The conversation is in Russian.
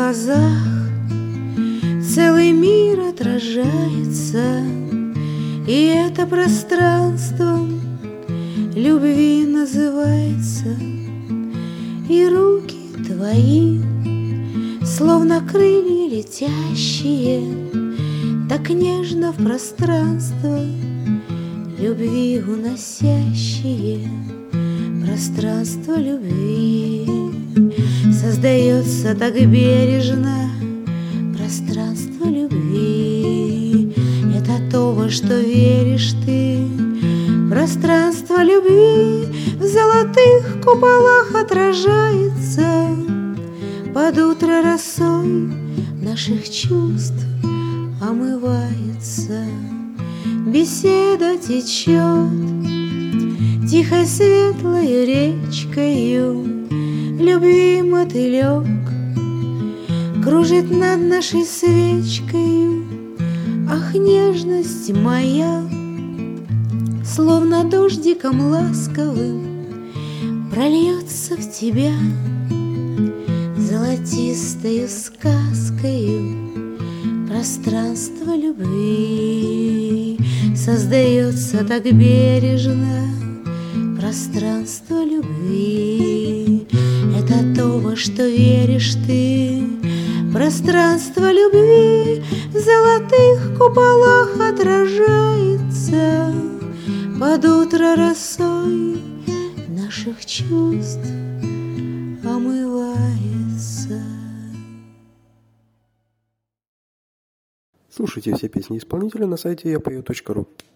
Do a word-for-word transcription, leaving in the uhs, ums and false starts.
глазах целый мир отражается, и это пространство любви называется. И руки твои, словно крылья летящие, так нежно в пространство любви уносящие. Пространство любви создается так бережно. Пространство любви — это то, во что веришь ты. Пространство любви в золотых куполах отражается, под утро росой наших чувств омывается. Беседа течет тихой светлой речкою, любви мотылек кружит над нашей свечкою. Ах, нежность моя, словно дождиком ласковым, прольется в тебя золотистою сказкою. Пространство любви создается так бережно. Пространство любви — это то, во что веришь ты. Пространство любви в золотых куполах отражается, под утро росой наших чувств омывается. Слушайте все песни исполнителя на сайте я пою точка ру.